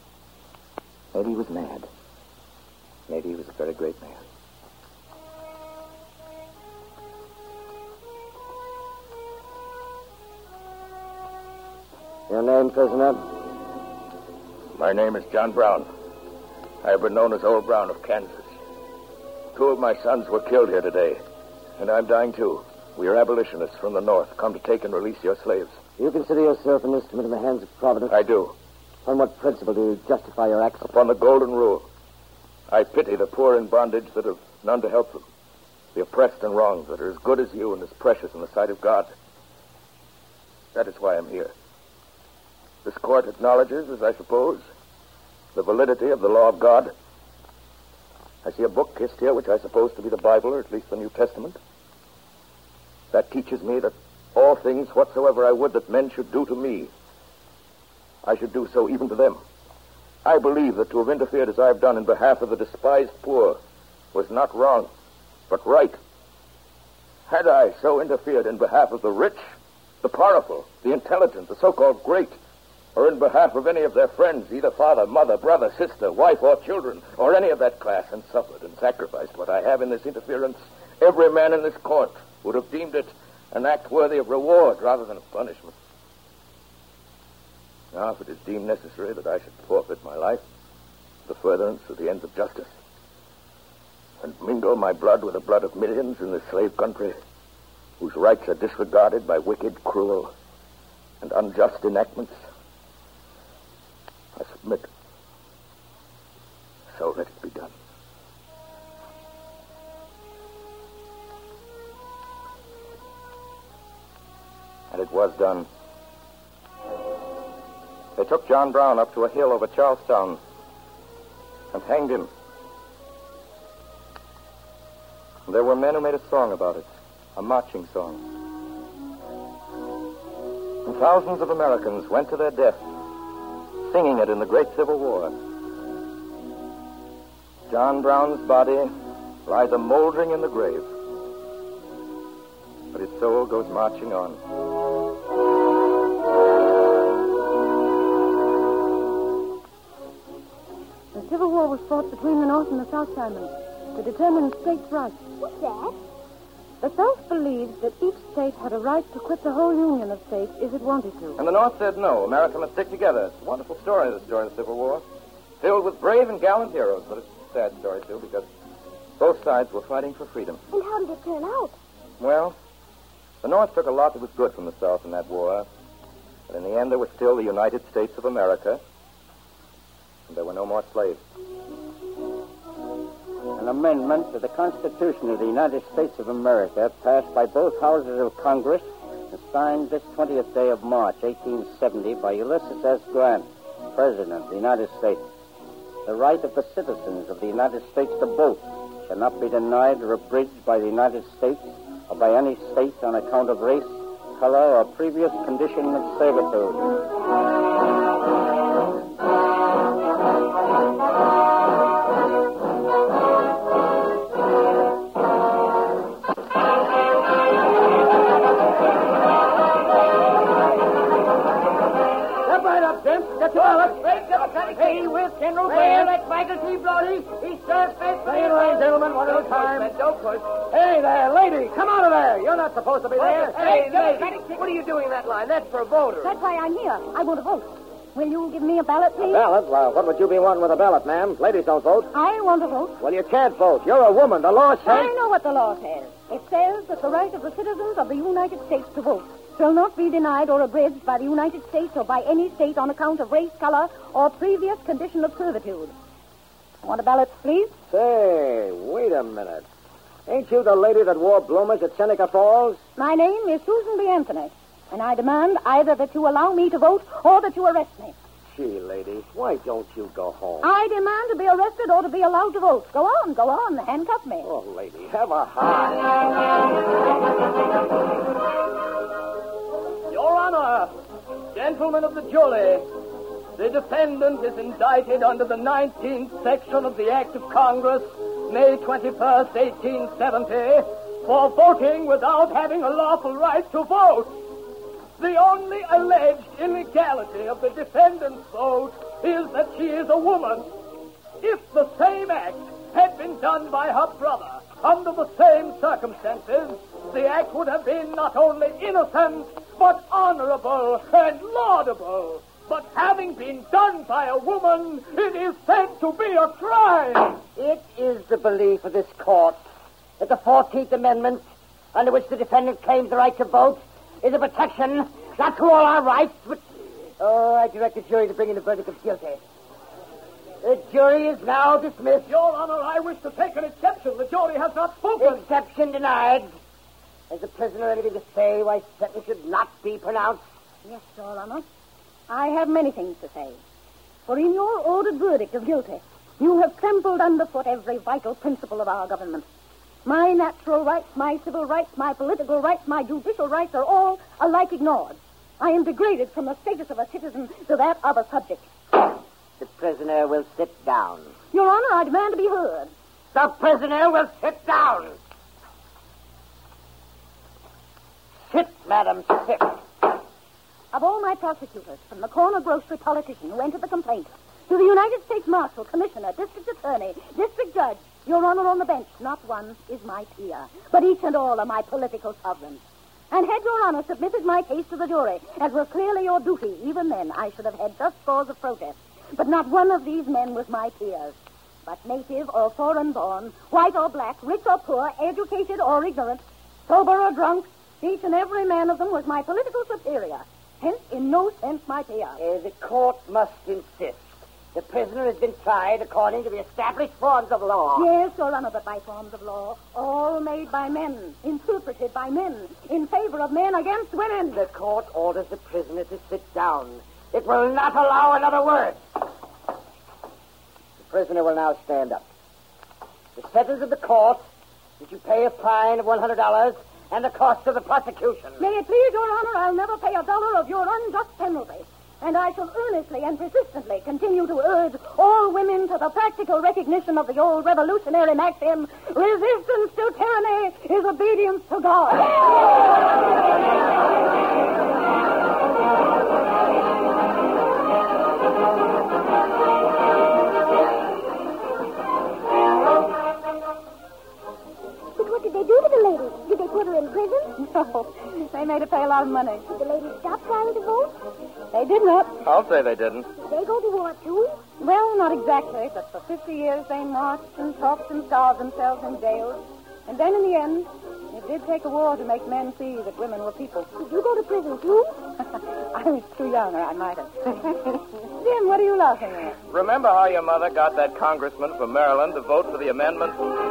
Maybe he was mad. Maybe he was a very great man. Your name, prisoner? My name is John Brown. I have been known as Old Brown of Kansas. Two of my sons were killed here today, and I'm dying too. We are abolitionists from the North, come to take and release your slaves. Do you consider yourself an instrument in the hands of Providence? I do. On what principle do you justify your acts? Upon the golden rule. I pity the poor in bondage that have none to help them. The oppressed and wronged that are as good as you and as precious in the sight of God. That is why I'm here. This court acknowledges, as I suppose, the validity of the law of God. I see a book kissed here, which I suppose to be the Bible, or at least the New Testament. That teaches me that all things whatsoever I would that men should do to me, I should do so even to them. I believe that to have interfered as I have done in behalf of the despised poor was not wrong, but right. Had I so interfered in behalf of the rich, the powerful, the intelligent, the so-called great, or in behalf of any of their friends, either father, mother, brother, sister, wife, or children, or any of that class, and suffered and sacrificed what I have in this interference, every man in this court would have deemed it an act worthy of reward rather than of punishment. Now, if it is deemed necessary that I should forfeit my life for the furtherance of the ends of justice, and mingle my blood with the blood of millions in this slave country, whose rights are disregarded by wicked, cruel, and unjust enactments, I submit. So let it be done. And it was done. They took John Brown up to a hill over Charlestown and hanged him. And there were men who made a song about it, a marching song. And thousands of Americans went to their death, singing it in the great Civil War. John Brown's body lies a moldering in the grave, but his soul goes marching on. The Civil War was fought between the North and the South, Simon, to determine states' rights. What's that? The South believed that each state had a right to quit the whole union of states if it wanted to. And the North said no. America must stick together. It's a wonderful story, the story of the Civil War. Filled with brave and gallant heroes, but it's a sad story, too, because both sides were fighting for freedom. And how did it turn out? Well, the North took a lot that was good from the South in that war. But in the end, there was still the United States of America, and there were no more slaves. An amendment to the Constitution of the United States of America, passed by both houses of Congress and signed this twentieth day of March, eighteen seventy, by Ulysses S. Grant, President of the United States. The right of the citizens of the United States to vote shall not be denied or abridged by the United States or by any state on account of race, color, or previous condition of servitude. Hey, with General Grant. That's Michael T. Brody. He starts fast. Play it right, gentlemen, one at a time. Don't push. Hey there, lady, come out of there. You're not supposed to be there. Hey, lady, what are you doing in that line? That's for voters. That's why I'm here. I want to vote. Will you give me a ballot, please? Ballot? Well, what would you be wanting with a ballot, ma'am? Ladies don't vote. I want to vote. Well, you can't vote. You're a woman. The law says... I know what the law says. It says that the right of the citizens of the United States to vote shall not be denied or abridged by the United States or by any state on account of race, color, or previous condition of servitude. Want a ballot, please? Say, wait a minute. Ain't you the lady that wore bloomers at Seneca Falls? My name is Susan B. Anthony, and I demand either that you allow me to vote or that you arrest me. Gee, lady, why don't you go home? I demand to be arrested or to be allowed to vote. Go on, go on. Handcuff me. Oh, lady, have a heart. Your Honor, gentlemen of the jury, the defendant is indicted under the nineteenth section of the Act of Congress, May twenty-first, eighteen seventy, for voting without having a lawful right to vote. The only alleged illegality of the defendant's vote is that she is a woman. If the same act had been done by her brother under the same circumstances, the act would have been not only innocent, but honorable and laudable. But having been done by a woman, it is said to be a crime. It is the belief of this court that the fourteenth Amendment, under which the defendant claims the right to vote, is a protection not to all our rights, but... Oh, I direct the jury to bring in a verdict of guilty. The jury is now dismissed. Your Honor, I wish to take an exception. The jury has not spoken. Exception denied. Has the prisoner anything to say why sentence should not be pronounced? Yes, Your Honor. I have many things to say. For in your ordered verdict of guilty, you have trampled underfoot every vital principle of our government. My natural rights, my civil rights, my political rights, my judicial rights are all alike ignored. I am degraded from the status of a citizen to that of a subject. The prisoner will sit down. Your Honor, I demand to be heard. The prisoner will sit down. Sit, madam, sit. Of all my prosecutors, from the corner grocery politician who entered the complaint, to the United States Marshal, Commissioner, District Attorney, District Judge, Your Honor, on the bench, not one is my peer, but each and all are my political sovereigns. And had Your Honor submitted my case to the jury, as was clearly your duty, even then I should have had just cause of protest. But not one of these men was my peers. But native or foreign-born, white or black, rich or poor, educated or ignorant, sober or drunk, each and every man of them was my political superior. Hence, in no sense, my peer. Uh, the court must insist. The prisoner has been tried according to the established forms of law. Yes, Your Honor, but by forms of law, all made by men, interpreted by men, in favor of men against women. The court orders the prisoner to sit down. It will not allow another word. The prisoner will now stand up. The sentence of the court is you pay a fine of one hundred dollars and the cost of the prosecution. May it please Your Honor, I'll never pay a dollar of your unjust penalty. And I shall earnestly and persistently continue to urge all women to the practical recognition of the old revolutionary maxim, resistance to tyranny is obedience to God. They do to the lady? Did they put her in prison? No. They made her pay a lot of money. Did the lady stop trying to vote? They did not. I'll say they didn't. Did they go to war, too? Well, not exactly, but for fifty years they marched and talked and starved themselves in jails. And then in the end, it did take a war to make men see that women were people. Did you go to prison, too? I was too young, or I might have. Jim, what are you laughing at? Remember how your mother got that congressman from Maryland to vote for the amendment?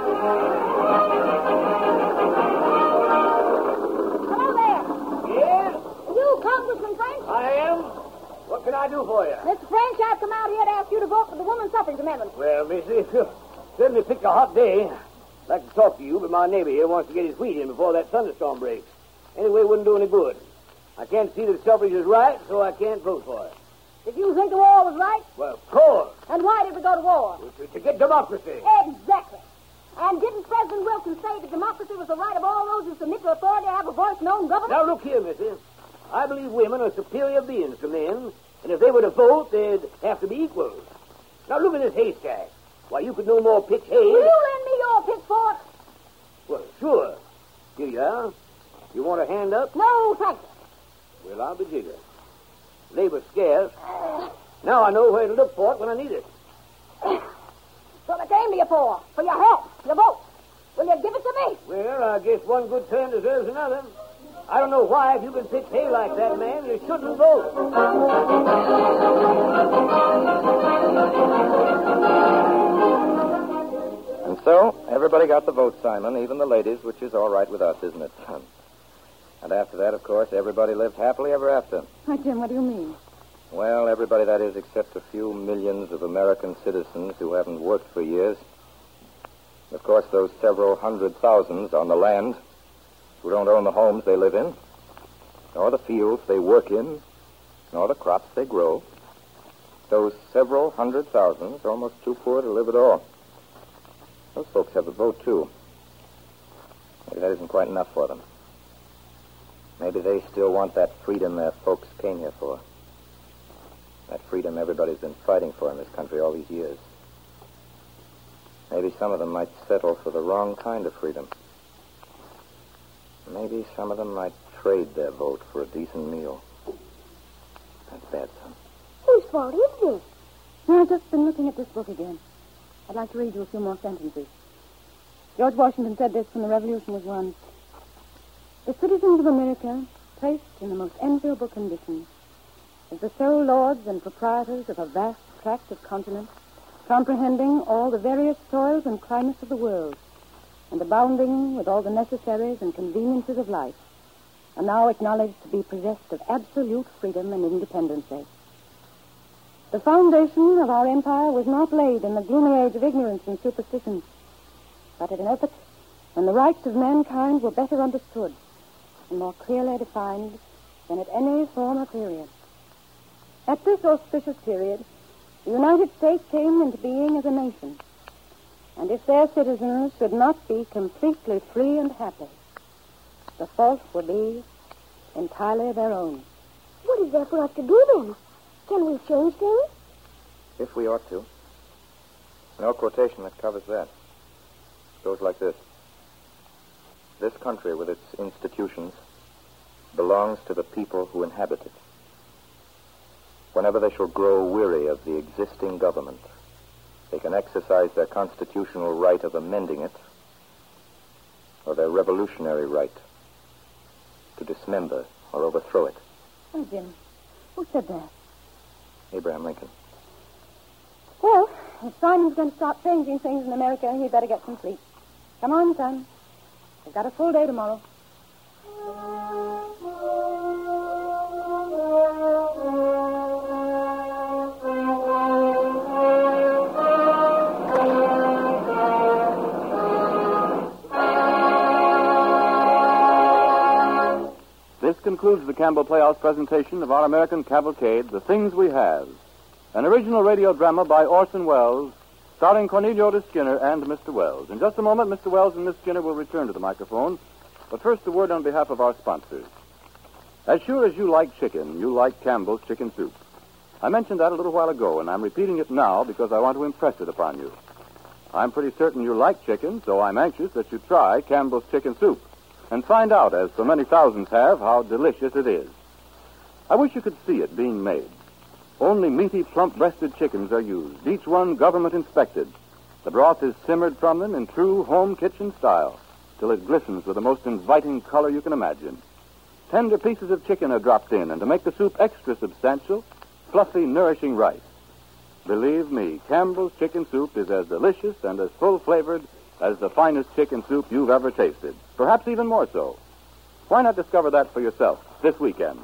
Congressman French? I am. What can I do for you? Mister French, I've come out here to ask you to vote for the women's suffrage amendment. Well, missy, certainly picked a hot day. I'd like to talk to you, but my neighbor here wants to get his wheat in before that thunderstorm breaks. Anyway, it wouldn't do any good. I can't see that suffrage is right, so I can't vote for it. Did you think the war was right? Well, of course. And why did we go to war? To, to get democracy. Exactly. And didn't President Wilson say that democracy was the right of all those who submit to authority to have a voice known government? Now, look here, missy. I believe women are superior beings to men, and if they were to vote, they'd have to be equals. Now, look at this haystack. Why, you could no more pitch hay... Will you lend me your pitchfork? Well, sure. Here you are. You want a hand up? No, thank you. Well, I'll be jiggered. Labor's scarce. Now I know where to look for it when I need it. So I came to you for, for your help, your vote. Will you give it to me? Well, I guess one good turn deserves another. I don't know why, if you can pitch hay like that, man, you shouldn't vote. And so, everybody got the vote, Simon, even the ladies, which is all right with us, isn't it, son? And after that, of course, everybody lived happily ever after. Why, Jim, what do you mean? Well, everybody, that is, except a few millions of American citizens who haven't worked for years. Of course, those several hundred thousands on the land who don't own the homes they live in, nor the fields they work in, nor the crops they grow. Those several hundred thousands are almost too poor to live at all. Those folks have a vote, too. Maybe that isn't quite enough for them. Maybe they still want that freedom their folks came here for. That freedom everybody's been fighting for in this country all these years. Maybe some of them might settle for the wrong kind of freedom. Maybe some of them might trade their vote for a decent meal. That's bad, son. Whose fault is this? No, I've just been looking at this book again. I'd like to read you a few more sentences. George Washington said this when the Revolution was won. The citizens of America, placed in the most enviable condition, as the sole lords and proprietors of a vast tract of continent, comprehending all the various soils and climates of the world, and abounding with all the necessaries and conveniences of life, are now acknowledged to be possessed of absolute freedom and independency. The foundation of our empire was not laid in the gloomy age of ignorance and superstition, but at an epoch when the rights of mankind were better understood and more clearly defined than at any former period. At this auspicious period, the United States came into being as a nation, and if their citizens should not be completely free and happy, the fault would be entirely their own. What is there for us to do then? Can we change things? If we ought to. No quotation that covers that. It goes like this. This country, with its institutions, belongs to the people who inhabit it. Whenever they shall grow weary of the existing government, they can exercise their constitutional right of amending it, or their revolutionary right to dismember or overthrow it. Oh, Jim, who said that? Abraham Lincoln. Well, if Simon's going to start changing things in America, he'd better get some sleep. Come on, son. We've got a full day tomorrow. This concludes the Campbell Playhouse presentation of our American Cavalcade, The Things We Have, an original radio drama by Orson Welles, starring Cornelio Otis Skinner and Mister Wells. In just a moment, Mister Wells and Miss Skinner will return to the microphone, but first a word on behalf of our sponsors. As sure as you like chicken, you like Campbell's Chicken Soup. I mentioned that a little while ago, and I'm repeating it now because I want to impress it upon you. I'm pretty certain you like chicken, so I'm anxious that you try Campbell's Chicken Soup and find out, as so many thousands have, how delicious it is. I wish you could see it being made. Only meaty, plump-breasted chickens are used, each one government-inspected. The broth is simmered from them in true home kitchen style, till it glistens with the most inviting color you can imagine. Tender pieces of chicken are dropped in, and to make the soup extra substantial, fluffy, nourishing rice. Believe me, Campbell's Chicken Soup is as delicious and as full-flavored as the finest chicken soup you've ever tasted. Perhaps even more so. Why not discover that for yourself this weekend?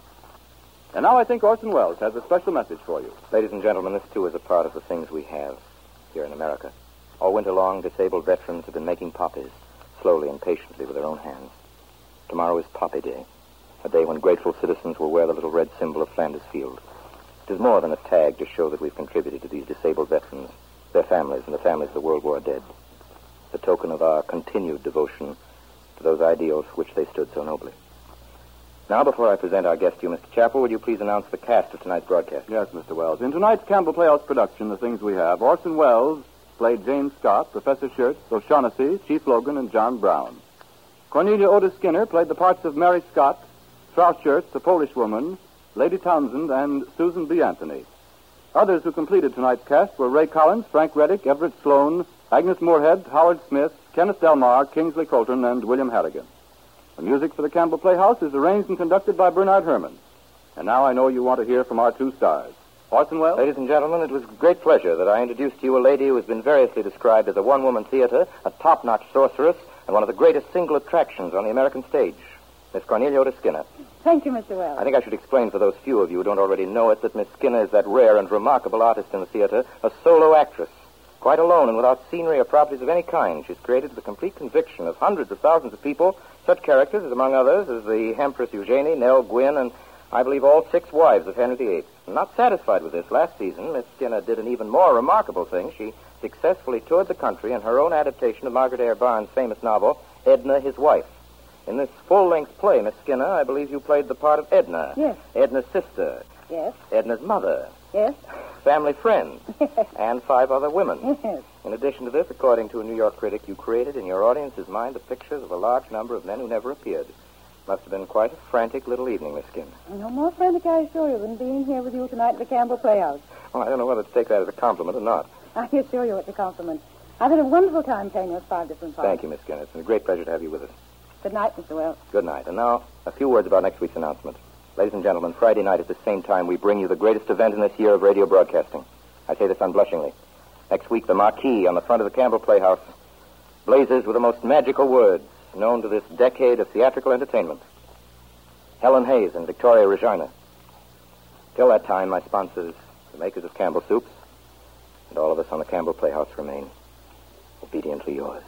And now I think Orson Welles has a special message for you. Ladies and gentlemen, this, too, is a part of the things we have here in America. All winter long, disabled veterans have been making poppies, slowly and patiently with their own hands. Tomorrow is Poppy Day, a day when grateful citizens will wear the little red symbol of Flanders Field. It is more than a tag to show that we've contributed to these disabled veterans, their families, and the families of the World War dead. The token of our continued devotion to those ideals for which they stood so nobly. Now, before I present our guest to you, Mister Chappell, would you please announce the cast of tonight's broadcast? Yes, Mister Wells. In tonight's Campbell Playhouse production, The Things We Have, Orson Welles played James Scott, Professor Schurz, O'Shaughnessy, Chief Logan, and John Brown. Cornelia Otis Skinner played the parts of Mary Scott, Frau Schurz, the Polish woman, Lady Townsend, and Susan B. Anthony. Others who completed tonight's cast were Ray Collins, Frank Reddick, Everett Sloan, Agnes Moorehead, Howard Smith, Kenneth Delmar, Kingsley Colton, and William Harrigan. The music for the Campbell Playhouse is arranged and conducted by Bernard Herrmann. And now I know you want to hear from our two stars. Orson Welles? Ladies and gentlemen, it was with great pleasure that I introduced to you a lady who has been variously described as a one-woman theater, a top-notch sorceress, and one of the greatest single attractions on the American stage, Miss Cornelia Otis Skinner. Thank you, Mister Wells. I think I should explain for those few of you who don't already know it that Miss Skinner is that rare and remarkable artist in the theater, a solo actress. Quite alone and without scenery or properties of any kind, she's created to the complete conviction of hundreds of thousands of people such characters as, among others, as the Empress Eugenie, Nell Gwynn, and I believe all six wives of Henry the Eighth. Not satisfied with this, last season, Miss Skinner did an even more remarkable thing. She successfully toured the country in her own adaptation of Margaret Eyre Barnes' famous novel, Edna, His Wife. In this full-length play, Miss Skinner, I believe you played the part of Edna. Yes. Edna's sister. Yes. Edna's mother. Yes. Family friend. And five other women. Yes. In addition to this, according to a New York critic, you created in your audience's mind the pictures of a large number of men who never appeared. Must have been quite a frantic little evening, Miss Skinner. No more frantic, I assure you, than being here with you tonight at the Campbell Playhouse. Well, I don't know whether to take that as a compliment or not. I assure you it's a compliment. I've had a wonderful time playing those five different parts. Thank you, Miss Skinner. It's been a great pleasure to have you with us. Good night, Mister Wells. Good night. And now, a few words about next week's announcement. Ladies and gentlemen, Friday night at the same time, we bring you the greatest event in this year of radio broadcasting. I say this unblushingly. Next week, the marquee on the front of the Campbell Playhouse blazes with the most magical words known to this decade of theatrical entertainment. Helen Hayes and Victoria Regina. Till that time, my sponsors, the makers of Campbell Soups, and all of us on the Campbell Playhouse remain obediently yours.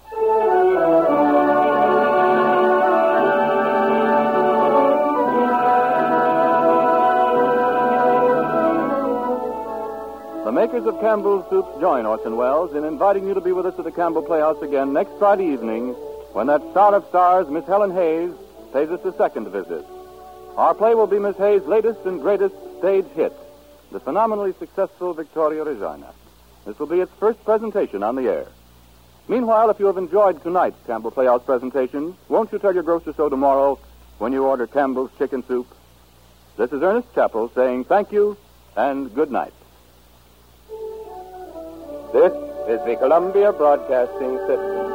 The makers of Campbell's Soups join Orson Welles in inviting you to be with us at the Campbell Playhouse again next Friday evening when that star of stars, Miss Helen Hayes, pays us a second visit. Our play will be Miss Hayes' latest and greatest stage hit, the phenomenally successful Victoria Regina. This will be its first presentation on the air. Meanwhile, if you have enjoyed tonight's Campbell Playhouse presentation, won't you tell your grocer so tomorrow when you order Campbell's Chicken Soup? This is Ernest Chappell saying thank you and good night. This is the Columbia Broadcasting System.